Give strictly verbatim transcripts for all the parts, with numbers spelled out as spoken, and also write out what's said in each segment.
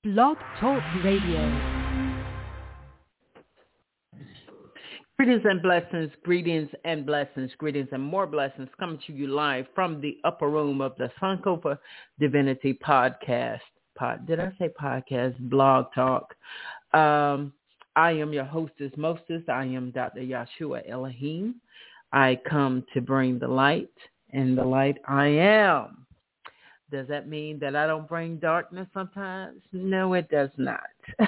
Blog Talk Radio. Greetings and blessings, greetings and blessings, greetings and more blessings coming to you live from the upper room of the Sankofa Divinity Podcast. Pod, did I say podcast? Blog Talk. Um, I am your hostess, mostess. I am Doctor Yahshua Elohim. I come to bring the light, and the light I am. Does that mean that I don't bring darkness sometimes? No, it does not.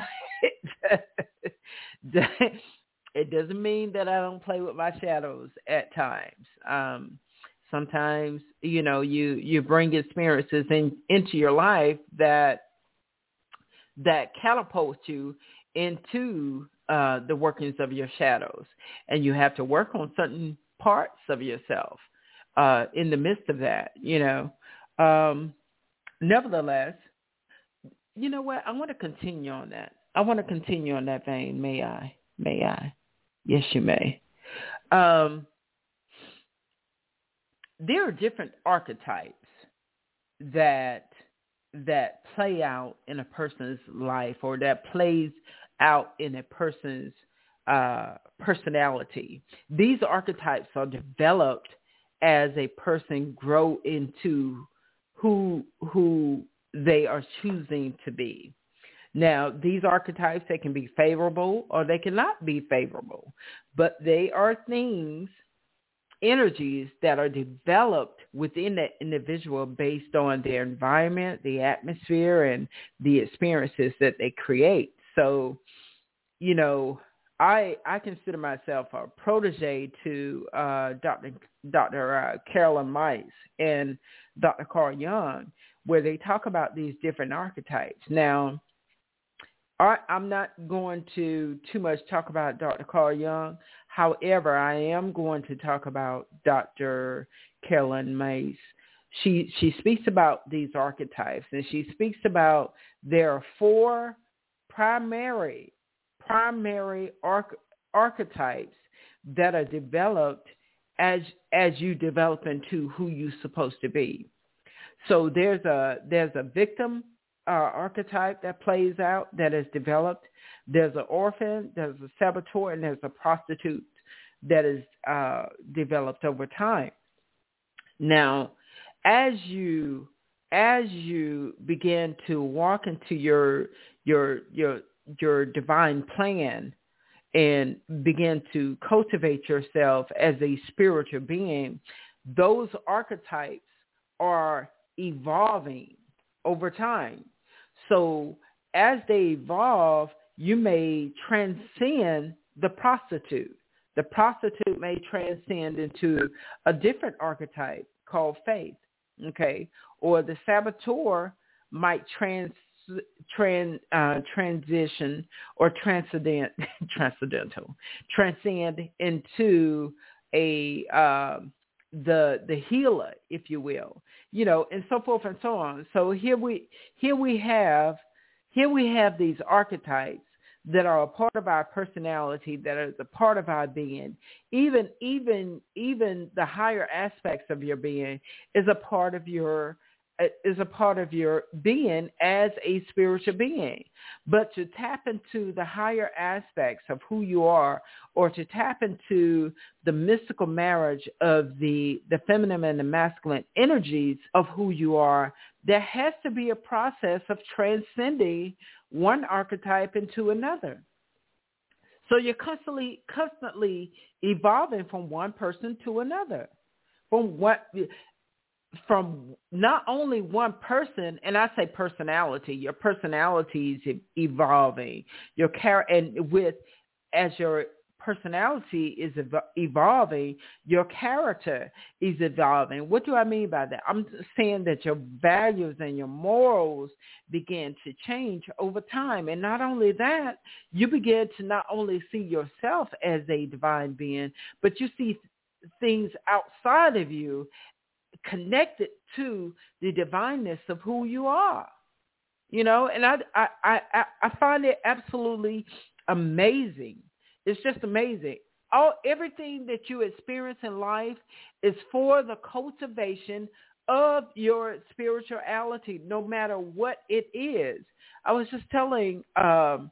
It doesn't mean that I don't play with my shadows at times. Um, sometimes, you know, you, you bring experiences in, into your life that that catapult you into uh, the workings of your shadows. And you have to work on certain parts of yourself uh, in the midst of that, you know. Um, nevertheless, you know what? I want to continue on that. I want to continue on that vein. May I? May I? Yes, you may. Um, there are different archetypes that that play out in a person's life, or that plays out in a person's uh, personality. These archetypes are developed as a person grow into who who they are choosing to be. Now, these archetypes, they can be favorable or they cannot be favorable, but they are things, energies that are developed within that individual based on their environment, the atmosphere, and the experiences that they create. So, you know, I I consider myself a protege to uh, Doctor Doctor Uh, Carolyn Myss and Doctor Carl Jung, where they talk about these different archetypes. Now, I, I'm not going to too much talk about Doctor Carl Jung. However, I am going to talk about Doctor Carolyn Myss. She she speaks about these archetypes, and she speaks about there are four primary primary arch, archetypes that are developed as as you develop into who you're supposed to be. So there's a there's a victim Uh, archetype that plays out, that is developed. There's an orphan, there's a saboteur, and there's a prostitute that is uh, developed over time. Now, as you as you begin to walk into your your your your divine plan and begin to cultivate yourself as a spiritual being, those archetypes are evolving over time. So as they evolve, you may transcend the prostitute. The prostitute may transcend into a different archetype called faith, okay? Or the saboteur might trans, trans, uh, transition or transcendent, transcendental, transcend into a uh, the the healer, if you will, you know, and so forth and so on. So here we here we have here we have these archetypes that are a part of our personality, that are a part of our being. Even even even the higher aspects of your being is a part of your is a part of your being as a spiritual being. But to tap into the higher aspects of who you are, or to tap into the mystical marriage of the, the feminine and the masculine energies of who you are, there has to be a process of transcending one archetype into another. So you're constantly, constantly evolving from one person to another. From what... from not only one person, and I say personality, your personality is evolving, your char- and with, as your personality is ev- evolving, your character is evolving. What do I mean by that? I'm saying that your values and your morals begin to change over time. And not only that, you begin to not only see yourself as a divine being, but you see things outside of you connected to the divineness of who you are, you know, and I, I, I, I find it absolutely amazing. It's just amazing. All everything that you experience in life is for the cultivation of your spirituality, no matter what it is. I was just telling um,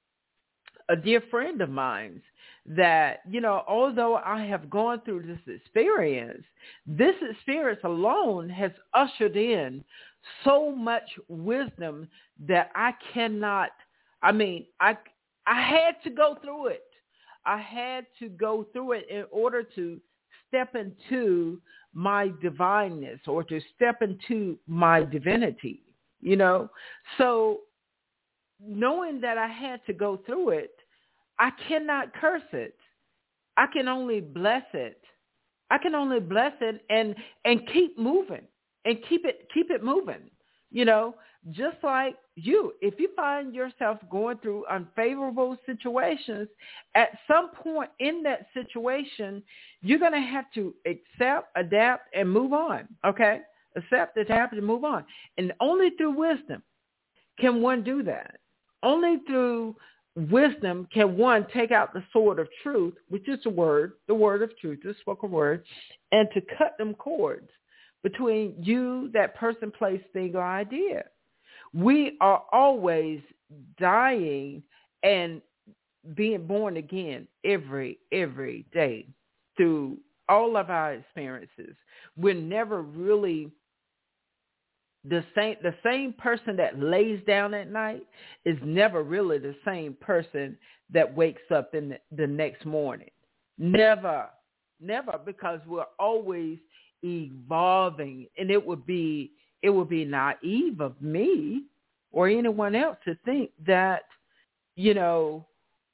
a dear friend of mine that, you know, although I have gone through this experience, this experience alone has ushered in so much wisdom that I cannot, I mean, I, I had to go through it. I had to go through it in order to step into my divineness or to step into my divinity, you know. So knowing that I had to go through it, I cannot curse it. I can only bless it. I can only bless it and, and keep moving and keep it, keep it moving. You know, just like you, if you find yourself going through unfavorable situations, at some point in that situation, you're going to have to accept, adapt, and move on. Okay? Accept, adapt, and move on. And only through wisdom can one do that. Only through wisdom can one take out the sword of truth, which is the word, the word of truth, the spoken word, and to cut them cords between you, that person, place, thing, or idea. We are always dying and being born again every, every day through all of our experiences. We're never really the same. The same person that lays down at night is never really the same person that wakes up in the, the next morning. Never, never, because we're always evolving, and it would be it would be naive of me or anyone else to think that, you know,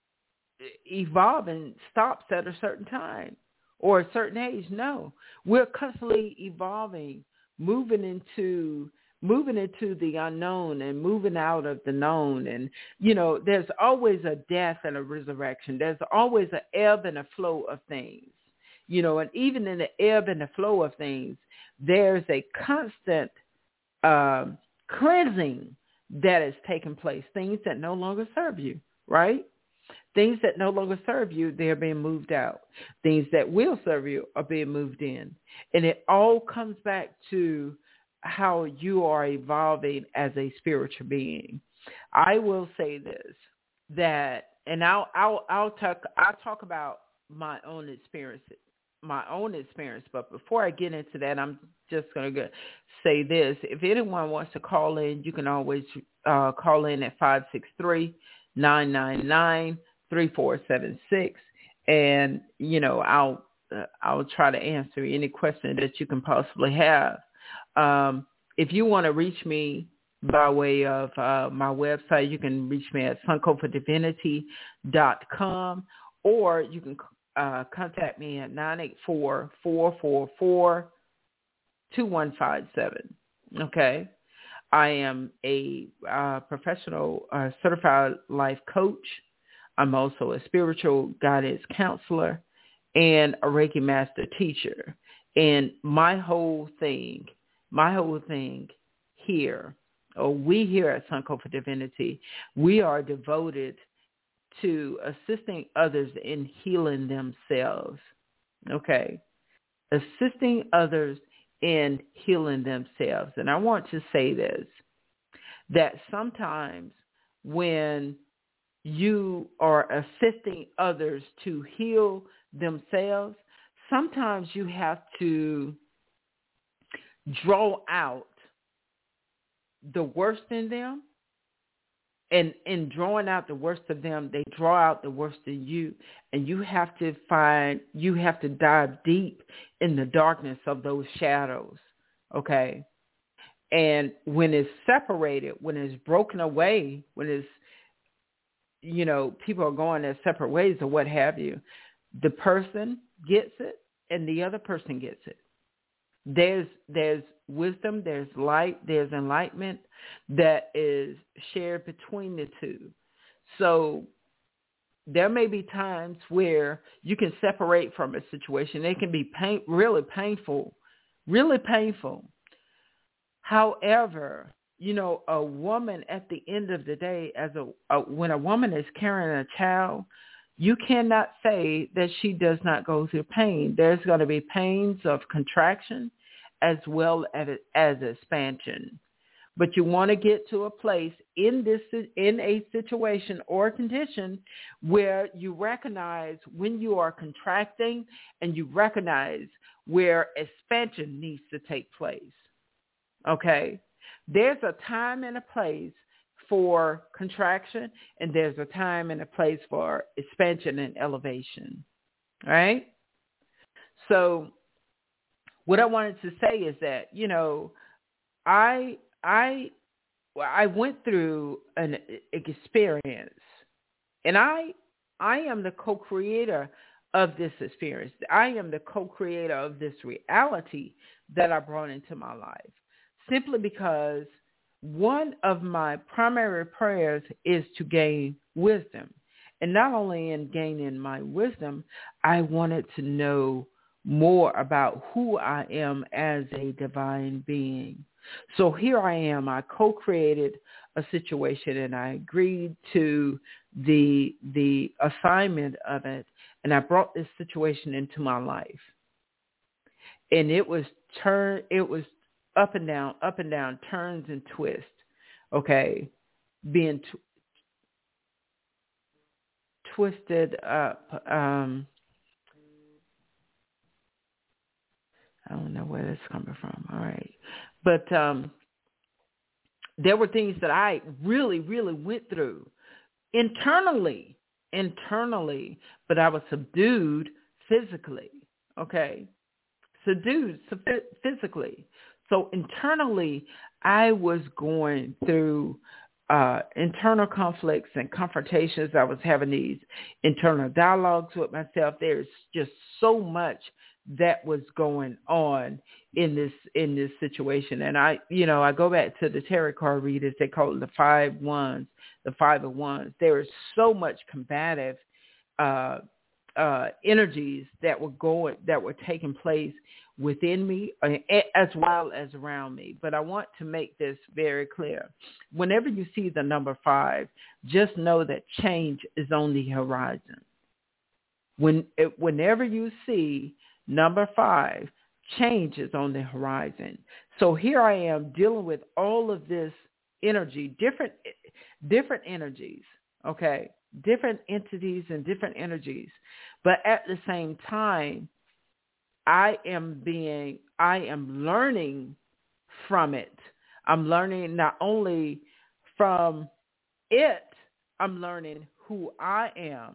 evolving stops at a certain time or a certain age. No, we're constantly evolving, moving into moving into the unknown and moving out of the known. And, you know, there's always a death and a resurrection. There's always an ebb and a flow of things. You know, and even in the ebb and the flow of things, there's a constant um, cleansing that is taking place. Things that no longer serve you, right? Things that no longer serve you, they're being moved out. Things that will serve you are being moved in. And it all comes back to how you are evolving as a spiritual being. I will say this, that, and I'll I'll I'll talk I'll talk about my own experiences. my own experience. But before I get into that, I'm just going to say this. If anyone wants to call in, you can always uh, call in at five six three, nine nine nine, three four seven six. And, you know, I'll, uh, I'll try to answer any question that you can possibly have. Um, if you want to reach me by way of uh, my website, you can reach me at suncofa divinity dot com, or you can Uh, contact me at nine eight four, four four four, two one five seven. Okay. I am a uh, professional uh, certified life coach. I'm also a spiritual guidance counselor and a Reiki master teacher. And my whole thing, my whole thing here, or we here at Suncofa Divinity, we are devoted to assisting others in healing themselves, okay? Assisting others in healing themselves. And I want to say this, that sometimes when you are assisting others to heal themselves, sometimes you have to draw out the worst in them. And in drawing out the worst of them, they draw out the worst in you. And you have to find, you have to dive deep in the darkness of those shadows, okay? And when it's separated, when it's broken away, when it's, you know, people are going their separate ways or what have you, the person gets it and the other person gets it. There's there's wisdom, there's light, there's enlightenment that is shared between the two. So there may be times where you can separate from a situation. It can be pain, really painful, really painful. However, you know, a woman at the end of the day, as a, a when a woman is carrying a child, you cannot say that she does not go through pain. There's going to be pains of contraction as well as, as expansion. But you want to get to a place in this in a situation or condition where you recognize when you are contracting and you recognize where expansion needs to take place. Okay? There's a time and a place for contraction, and there's a time and a place for expansion and elevation. All right? So what I wanted to say is that, you know, I I I went through an experience, and I I am the co-creator of this experience. I am the co-creator of this reality that I brought into my life, simply because one of my primary prayers is to gain wisdom. And not only in gaining my wisdom, I wanted to know more about who I am as a divine being. So here I am. I co-created a situation, and I agreed to the the assignment of it, and I brought this situation into my life. And it was turn. It was up and down, up and down, turns and twists. Okay, being tw- twisted up. Um, I don't know where this is coming from. All right. But um, there were things that I really, really went through internally, internally, but I was subdued physically, okay? Subdued physically. So internally, I was going through uh, internal conflicts and confrontations. I was having these internal dialogues with myself. There's just so much that was going on in this in this situation. And I, you know, I go back to the tarot card readers. They call it the five wands, the five of wands. There is so much combative uh, uh, energies that were going, that were taking place within me as well as around me. But I want to make this very clear. Whenever you see the number five, just know that change is on the horizon. When, whenever you see number five, change is on the horizon. So here I am dealing with all of this energy, different, different energies, okay, different entities and different energies. But at the same time, I am being, I am learning from it. I'm learning not only from it, I'm learning who I am.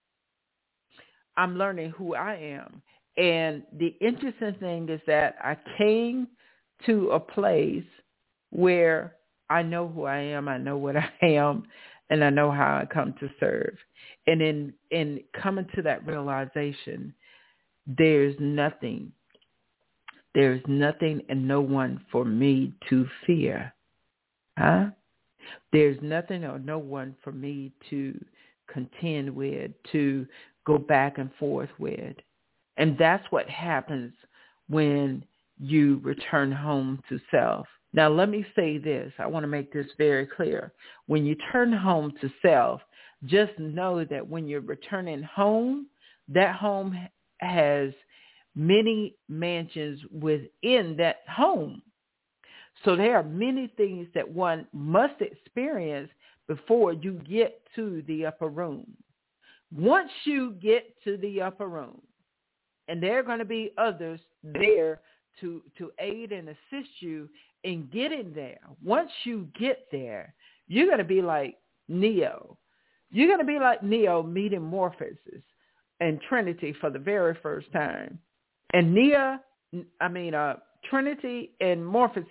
I'm learning who I am. And the interesting thing is that I came to a place where I know who I am, I know what I am, and I know how I come to serve. And in, in coming to that realization, there's nothing, there's nothing and no one for me to fear. Huh? There's nothing or no one for me to contend with, to go back and forth with. And that's what happens when you return home to self. Now, let me say this. I want to make this very clear. When you turn home to self, just know that when you're returning home, that home has many mansions within that home. So there are many things that one must experience before you get to the upper room. Once you get to the upper room, and there are going to be others there to, to aid and assist you in getting there. Once you get there, you're going to be like Neo. You're going to be like Neo meeting Morpheus and Trinity for the very first time. And Neo, I mean, uh, Trinity and Morpheus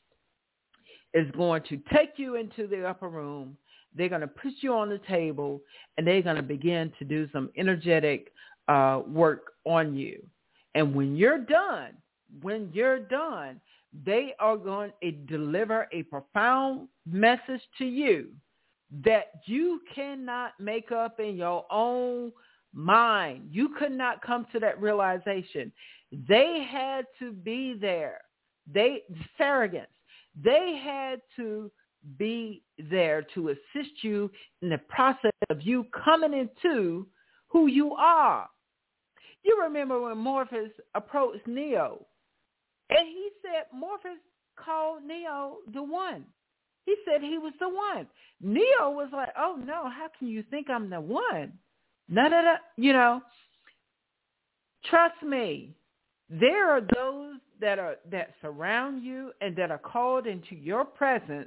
is going to take you into the upper room. They're going to put you on the table, and they're going to begin to do some energetic uh, work on you. And when you're done, when you're done, they are going to deliver a profound message to you that you cannot make up in your own mind. You could not come to that realization. They had to be there. They, surrogates, they had to be there to assist you in the process of you coming into who you are. You remember when Morpheus approached Neo And he said Morpheus called Neo the one. He said he was the one. Neo was like, oh, no, how can you think I'm the one? No, no, no. You know, trust me, there are those that are that surround you and that are called into your presence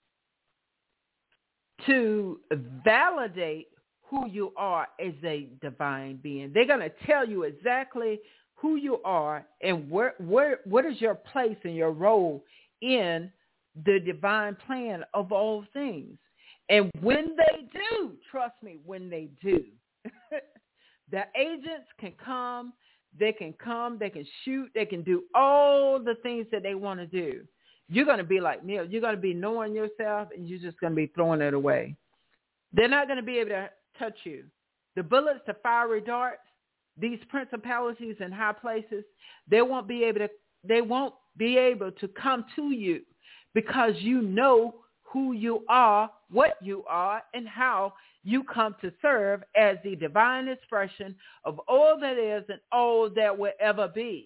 to validate who you are as a divine being. They're going to tell you exactly who you are and where, where, what is your place and your role in the divine plan of all things. And when they do, trust me, when they do, the agents can come, they can come, they can shoot, they can do all the things that they want to do. You're going to be like Neil. You're going to be knowing yourself, and you're just going to be throwing it away. They're not going to be able to touch you. The bullets, the fiery darts, these principalities in high places, they won't be able to. They won't be able to come to you because you know who you are, what you are, and how you come to serve as the divine expression of all that is and all that will ever be.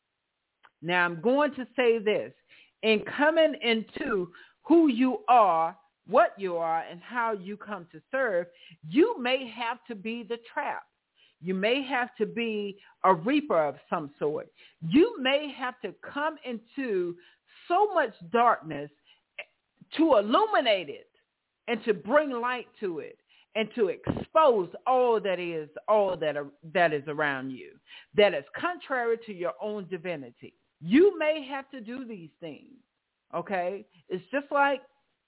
Now, I'm going to say this. In coming into who you are, what you are, and how you come to serve, you may have to be the trap. You may have to be a reaper of some sort. You may have to come into so much darkness to illuminate it and to bring light to it and to expose all that is, all that, are, that is around you, that is contrary to your own divinity. You may have to do these things, okay? It's just like,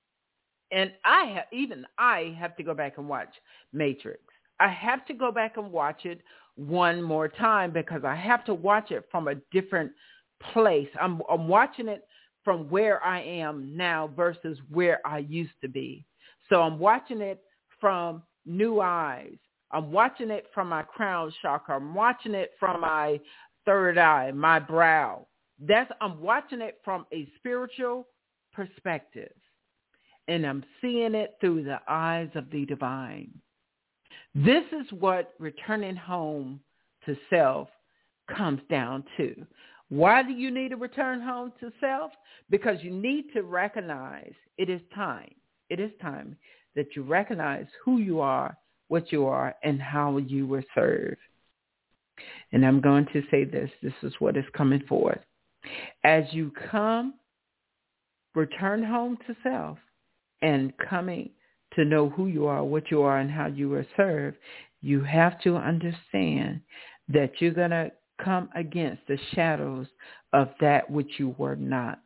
and I have, even I have to go back and watch Matrix. I have to go back and watch it one more time because I have to watch it from a different place. I'm, I'm watching it from where I am now versus where I used to be. So I'm watching it from new eyes. I'm watching it from my crown chakra. I'm watching it from my third eye, my brow. That's, I'm watching it from a spiritual perspective, and I'm seeing it through the eyes of the divine. This is what returning home to self comes down to. Why do you need to return home to self? Because you need to recognize it is time. It is time that you recognize who you are, what you are, and how you were served. And I'm going to say this. This is what is coming forth. As you come, return home to self and coming to know who you are, what you are, and how you were served, you have to understand that you're going to come against the shadows of that which you were not.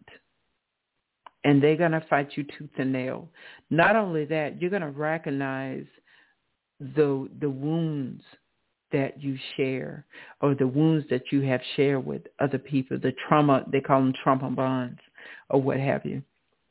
And they're going to fight you tooth and nail. Not only that, you're going to recognize the the wounds that you share or the wounds that you have shared with other people, the trauma, they call them trauma bonds or what have you.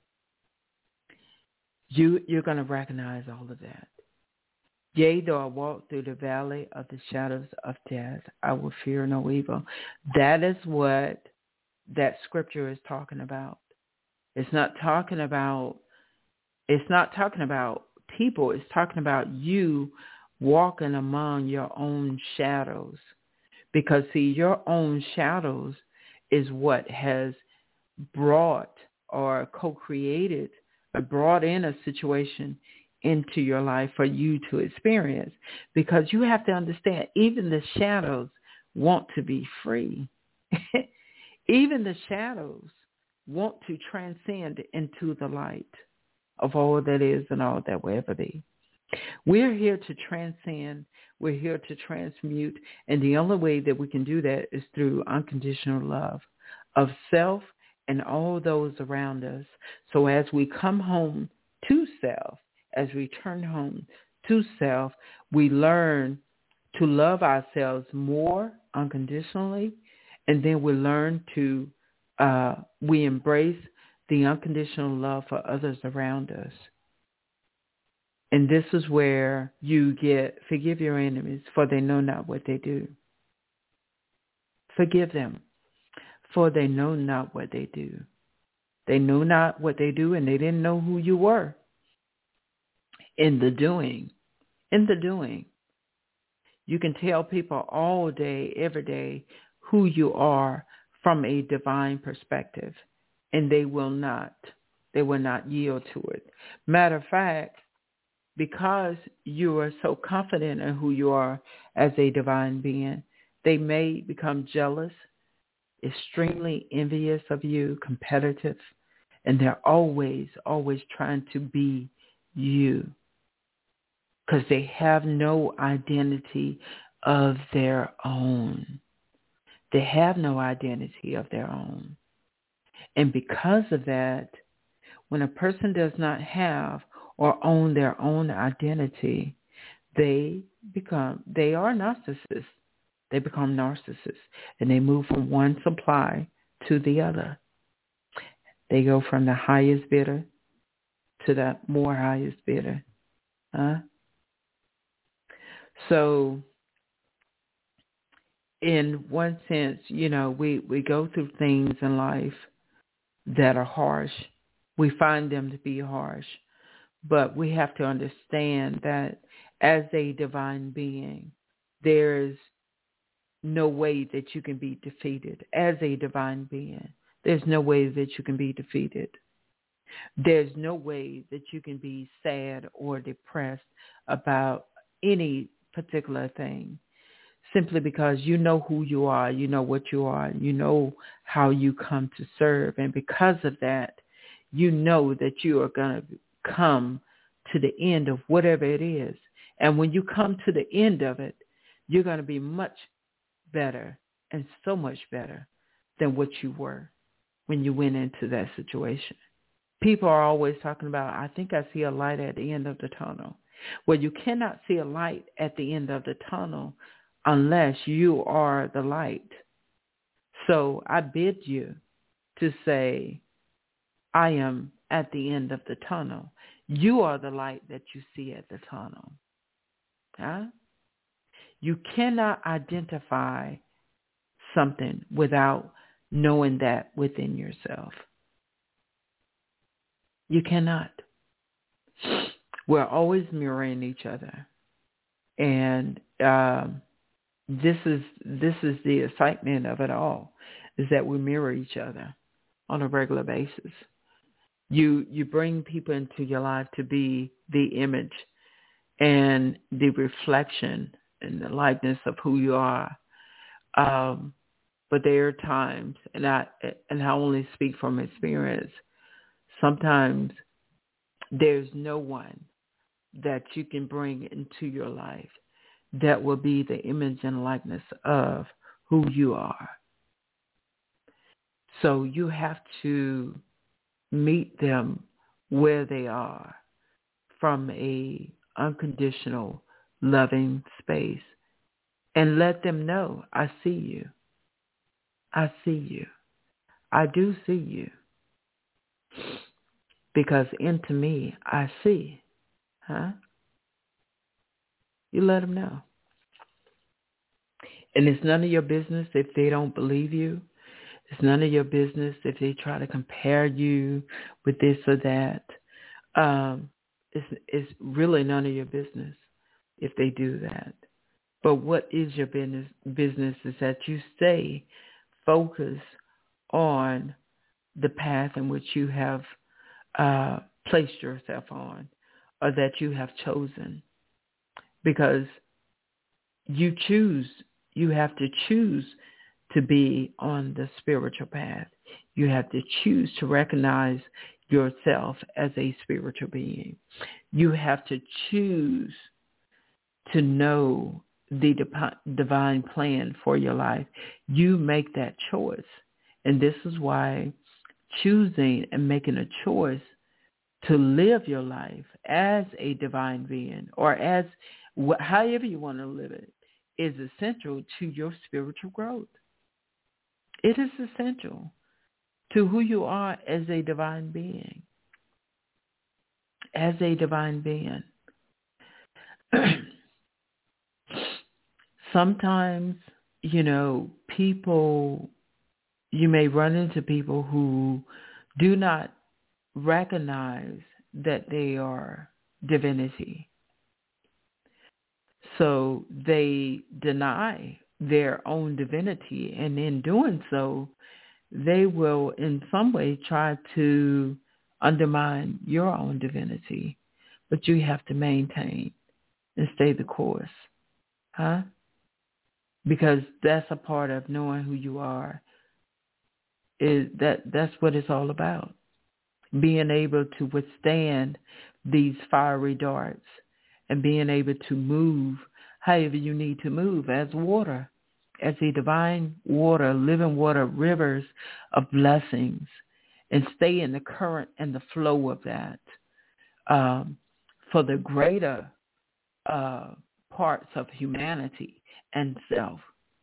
You, you're going to recognize all of that. Yea, though I walk through the valley of the shadows of death, I will fear no evil. That is what that scripture is talking about. It's not talking about, it's not talking about people. It's talking about you walking among your own shadows. Because, see, your own shadows is what has brought or co-created or brought in a situation into your life for you to experience. Because you have to understand, even the shadows want to be free. Even the shadows want to transcend into the light of all that is and all that will ever be. We're here to transcend. We're here to transmute. And the only way that we can do that is through unconditional love of self and all those around us. So as we come home to self, as we turn home to self, we learn to love ourselves more unconditionally. And then we learn to, uh, we embrace the unconditional love for others around us. And this is where you get, forgive your enemies, for they know not what they do. Forgive them, for they know not what they do. They know not what they do, and they didn't know who you were. In the doing, in the doing, you can tell people all day, every day, who you are from a divine perspective, and they will not, they will not yield to it. Matter of fact, because you are so confident in who you are as a divine being, they may become jealous, extremely envious of you, competitive, and they're always, always trying to be you because they have no identity of their own. They have no identity of their own. And because of that, when a person does not have or own their own identity, they become, they are narcissists. They become narcissists, and they move from one supply to the other. They go from the highest bidder to the more highest bidder. Huh? So in one sense, you know, we, we go through things in life that are harsh. We find them to be harsh. But we have to understand that as a divine being, there's no way that you can be defeated. As a divine being, there's no way that you can be defeated. There's no way that you can be sad or depressed about any particular thing, simply because you know who you are, you know what you are, you know how you come to serve. And because of that, you know that you are going to come to the end of whatever it is. And when you come to the end of it, you're going to be much better and so much better than what you were when you went into that situation. People are always talking about, I think I see a light at the end of the tunnel. Well, you cannot see a light at the end of the tunnel unless you are the light. So I bid you to say, I am at the end of the tunnel. You are the light that you see at the tunnel. Huh? You cannot identify something without knowing that within yourself. You cannot. We're always mirroring each other. And um, this is this is the excitement of it all, is that we mirror each other on a regular basis. You you bring people into your life to be the image and the reflection and the likeness of who you are. Um, but there are times, and I and I only speak from experience, sometimes there's no one that you can bring into your life that will be the image and likeness of who you are. So you have to meet them where they are from a unconditional, loving space and let them know, I see you. I see you. I do see you. Because into me, I see. Huh? You let them know. And it's none of your business if they don't believe you. It's none of your business if they try to compare you with this or that. Um, it's, it's really none of your business if they do that. But what is your business? Business is that you stay focused on the path in which you have uh, placed yourself on, or that you have chosen. Because you choose, you have to choose to be on the spiritual path. You have to choose to recognize yourself as a spiritual being. You have to choose to know the divine plan for your life. You make that choice. And this is why choosing and making a choice to live your life as a divine being, or as wh- however you want to live it, is essential to your spiritual growth. It is essential to who you are as a divine being. As a divine being. Sometimes, you know, people, you may run into people who do not recognize that they are divinity. So they deny their own divinity. And in doing so, they will in some way try to undermine your own divinity. But you have to maintain and stay the course. Huh? Because that's a part of knowing who you are. Is that that's what it's all about. Being able to withstand these fiery darts and being able to move however you need to move as water, as a divine water, living water, rivers of blessings, and stay in the current and the flow of that um, for the greater uh, parts of humanity and self.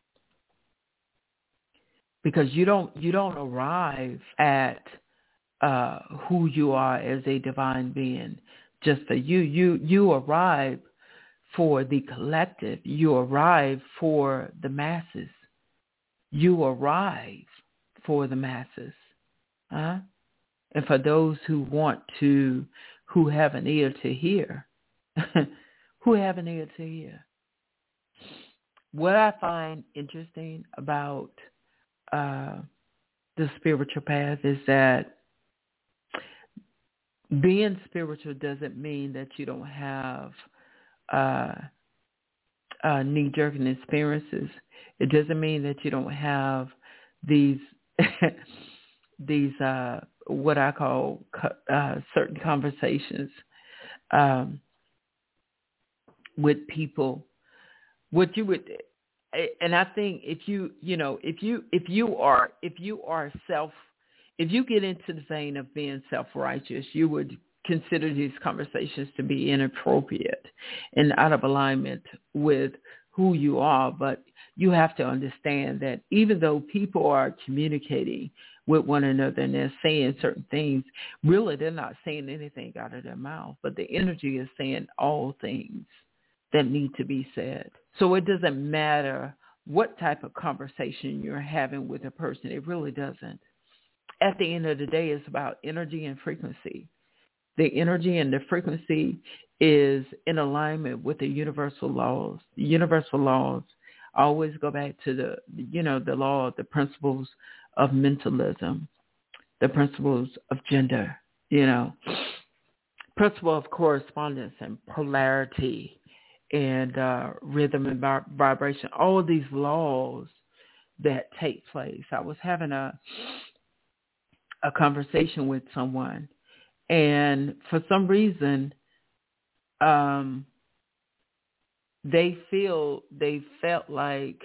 Because you don't you don't arrive at uh, who you are as a divine being just for you. You you arrive for the collective. You arrive for the masses. You arrive for the masses. Huh? And for those who want to, who have an ear to hear, who have an ear to hear. What I find interesting about uh, the spiritual path is that being spiritual doesn't mean that you don't have uh, uh, knee-jerking experiences. It doesn't mean that you don't have these these uh, what I call uh, certain conversations um, with people. What you would, and I think if you you know if you if you are if you are self if you get into the vein of being self-righteous, you would consider these conversations to be inappropriate and out of alignment with who you are. But you have to understand that even though people are communicating with one another and they're saying certain things, really they're not saying anything out of their mouth, but the energy is saying all things that need to be said. So it doesn't matter what type of conversation you're having with a person. It really doesn't. At the end of the day, it's about energy and frequency. The energy and the frequency is in alignment with the universal laws. The universal laws always go back to the, you know, the law, the principles of mentalism, the principles of gender, you know, principle of correspondence and polarity and uh, rhythm and vibration, all of these laws that take place. I was having a a conversation with someone, and for some reason, um, they feel they felt like,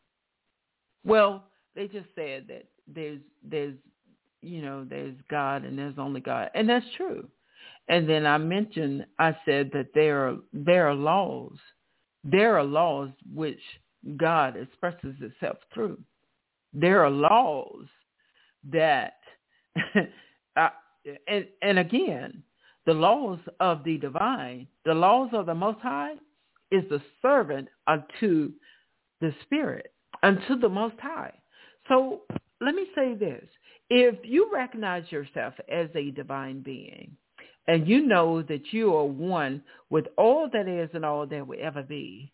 well, they just said that there's there's you know there's God and there's only God, and that's true. And then I mentioned, I said that there are there are laws, there are laws which God expresses itself through. There are laws that, uh, and, and again, the laws of the divine, the laws of the Most High, is the servant unto the Spirit, unto the Most High. So let me say this: if you recognize yourself as a divine being, and you know that you are one with all that is and all that will ever be,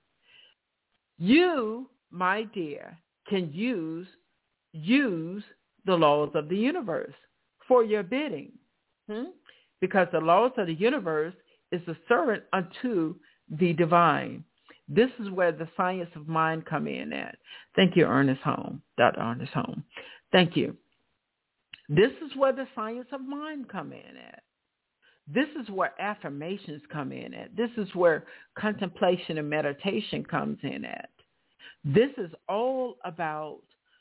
you, my dear, can use use the laws of the universe for your bidding. Hmm? Because the laws of the universe is the servant unto the divine. This is where the science of mind come in at. Thank you, Ernest Holmes, Doctor Ernest Holmes. Thank you. This is where the science of mind come in at. This is where affirmations come in at. This is where contemplation and meditation comes in at. This is all about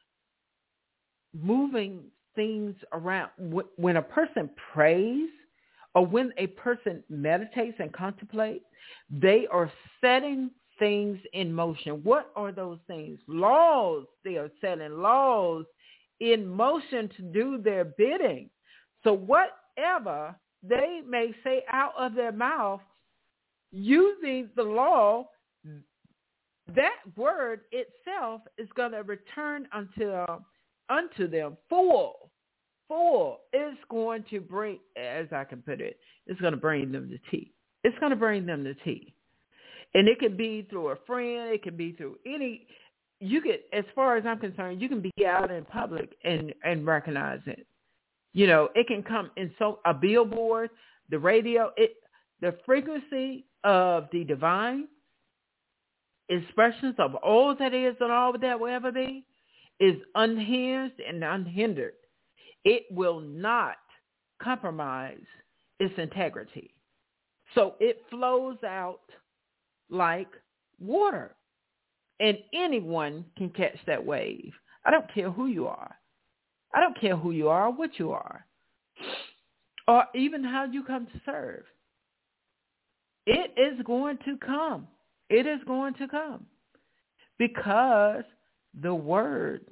moving things around. When a person prays or when a person meditates and contemplates, they are setting things in motion. What are those things? Laws. They are setting laws in motion to do their bidding. So whatever they may say out of their mouth using the law, that word itself is going to return unto unto them full, full. It's going to bring, as I can put it, it's going to bring them the tea. It's going to bring them the tea. And it could be through a friend. It could be through any, you could, as far as I'm concerned, you can be out in public and, and recognize it. You know, it can come in so a billboard, the radio, it the frequency of the divine expressions of all that is and all that will ever be is unhinged and unhindered. It will not compromise its integrity. So it flows out like water, and anyone can catch that wave. I don't care who you are. I don't care who you are, what you are, or even how you come to serve. It is going to come. It is going to come because the word,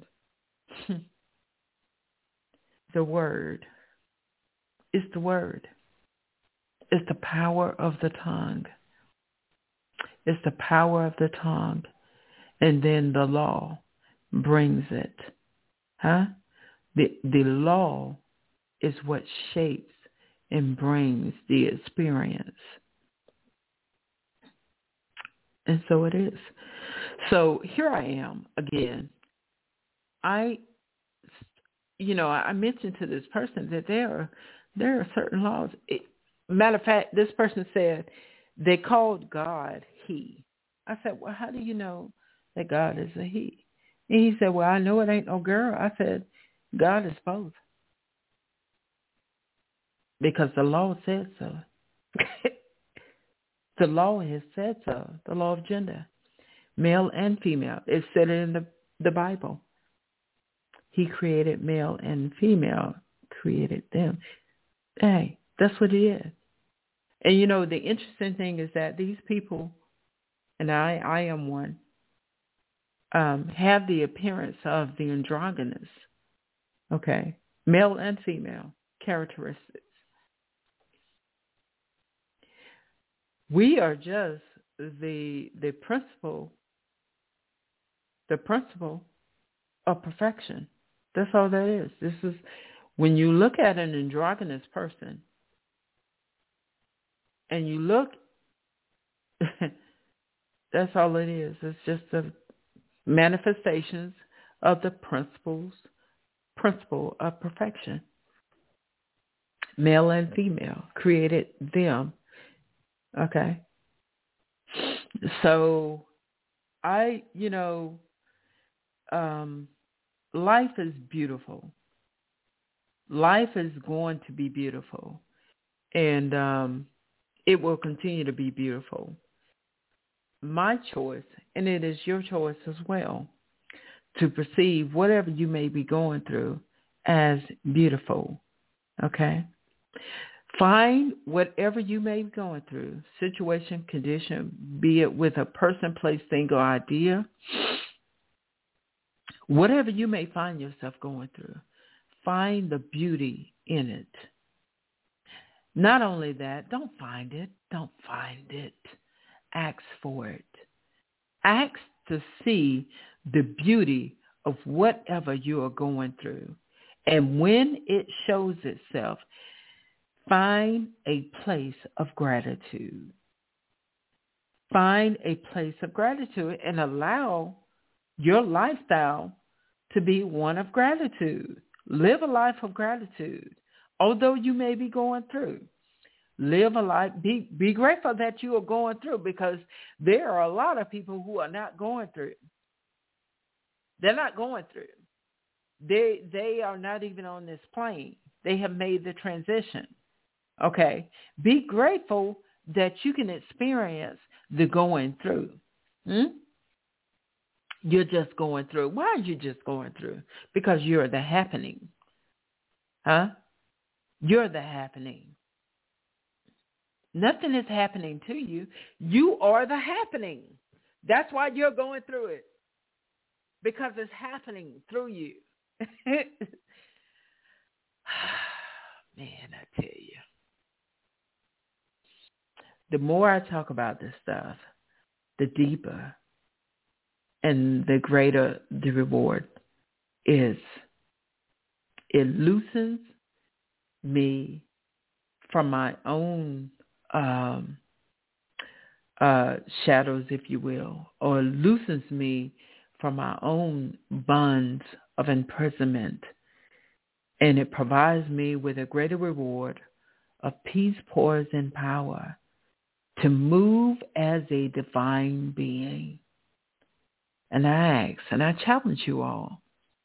the word is the word. It's the power of the tongue. It's the power of the tongue. And then the law brings it. Huh? The, the law is what shapes and brings the experience. And so it is. So here I am again. I, you know, I mentioned to this person that there are, there are certain laws. It, matter of fact, this person said they called God he. I said, well, how do you know that God is a he? And he said, well, I know it ain't no girl. I said, God is both. Because the law said so. The law has said so. The law of gender. Male and female. It said it in the, the Bible. He created male and female. Created them. Hey, that's what he is. And you know, the interesting thing is that these people, and I, I am one, um, have the appearance of the androgynous. Okay. Male and female characteristics. We are just the the principle, the principle of perfection. That's all that is. This is when you look at an androgynous person and you look, that's all it is. It's just the manifestations of the principles, principle of perfection. Male and female created them. Okay. So I, you know, um, life is beautiful. Life is going to be beautiful. And um, it will continue to be beautiful. My choice, and it is your choice as well, to perceive whatever you may be going through as beautiful. Okay? Find whatever you may be going through, situation, condition, be it with a person, place, thing, or idea, whatever you may find yourself going through, find the beauty in it. Not only that, don't find it. Don't find it. Ask for it. Ask to see the beauty of whatever you are going through. And when it shows itself, find a place of gratitude. Find a place of gratitude and allow your lifestyle to be one of gratitude. Live a life of gratitude. Although you may be going through, live a life, be, be grateful that you are going through, because there are a lot of people who are not going through. They're not going through. They, they are not even on this plane. They have made the transition. Okay, be grateful that you can experience the going through. Hmm? You're just going through. Why are you just going through? Because you're the happening. Huh? You're the happening. Nothing is happening to you. You are the happening. That's why you're going through it. Because it's happening through you. Man, I tell you. The more I talk about this stuff, the deeper and the greater the reward is. It loosens me from my own um, uh, shadows, if you will, or loosens me from my own bonds of imprisonment, and it provides me with a greater reward of peace, poise, and power to move as a divine being. And I ask, and I challenge you all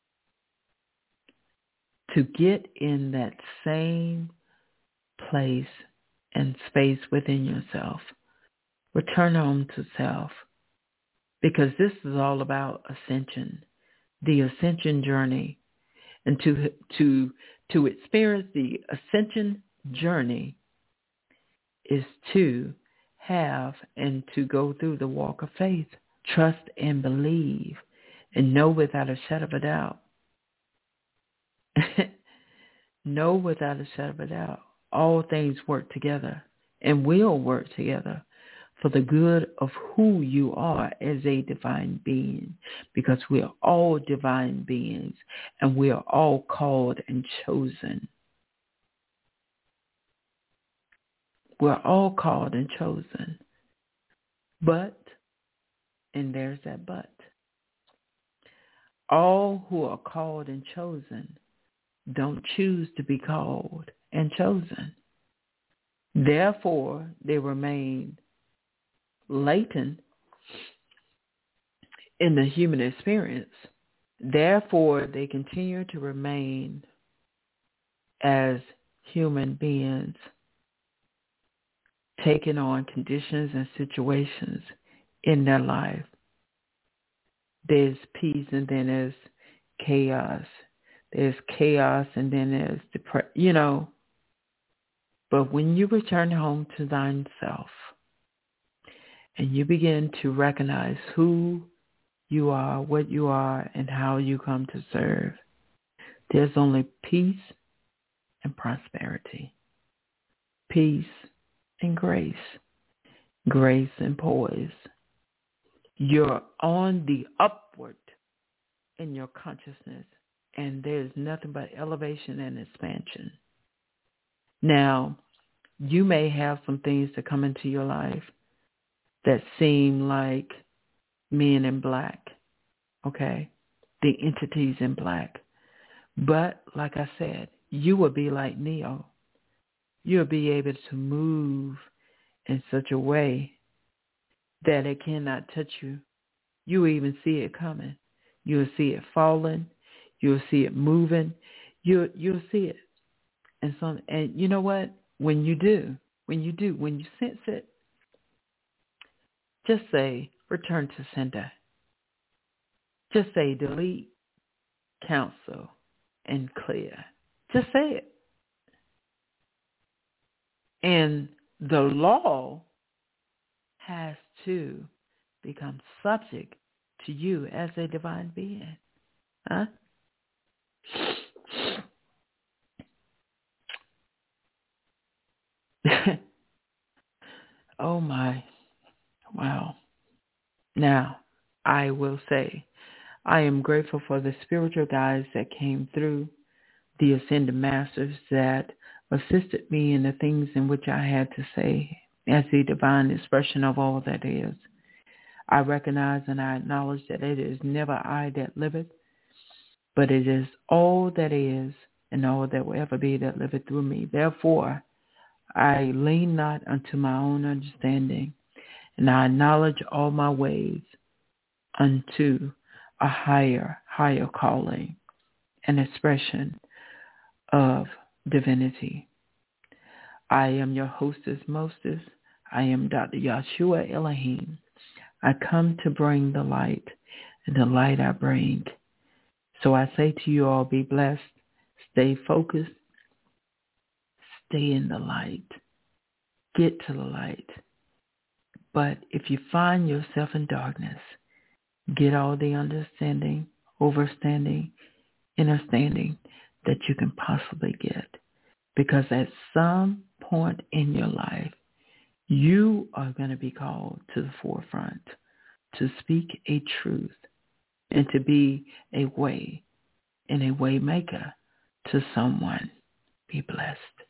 to get in that same place and space within yourself. Return home to self, because this is all about ascension, the ascension journey. And to to to experience the ascension journey is to have and to go through the walk of faith, trust and believe, and know without a shadow of a doubt. Know without a shadow of a doubt, all things work together and will work together for the good of who you are as a divine being, because we are all divine beings and we are all called and chosen. We're all called and chosen. But, and there's that but, all who are called and chosen don't choose to be called and chosen. Therefore, they remain latent in the human experience. Therefore, they continue to remain as human beings, taking on conditions and situations in their life. There's peace and then there's chaos. There's chaos and then there's depression, you know. But when you return home to thine self and you begin to recognize who you are, what you are, and how you come to serve, there's only peace and prosperity, peace and grace, grace and poise. You're on the upward in your consciousness, and there's nothing but elevation and expansion. Now, you may have some things that come into your life that seem like men in black, okay, the entities in black. But like I said, you will be like Neo. You'll be able to move in such a way that it cannot touch you. You even see it coming. You'll see it falling. You'll see it moving. You you'll see it. And some, and you know what? When you do, when you do, when you sense it, just say, return to sender. Just say, delete, cancel, and clear. Just say it. And the law has to become subject to you as a divine being. Huh? Oh my. Wow. Now, I will say, I am grateful for the spiritual guides that came through, the ascended masters that assisted me in the things in which I had to say as the divine expression of all that is. I recognize and I acknowledge that it is never I that liveth, but it is all that is and all that will ever be that liveth through me. Therefore, I lean not unto my own understanding, and I acknowledge all my ways unto a higher, higher calling, an expression of divinity. I am your hostess, mostess. I am Doctor Yahshua Elohim. I come to bring the light, and the light I bring. So I say to you all, be blessed, stay focused, stay in the light, get to the light. But if you find yourself in darkness, get all the understanding, overstanding, understanding that you can possibly get. Because at some point in your life, you are going to be called to the forefront to speak a truth and to be a way and a way maker to someone. Be blessed.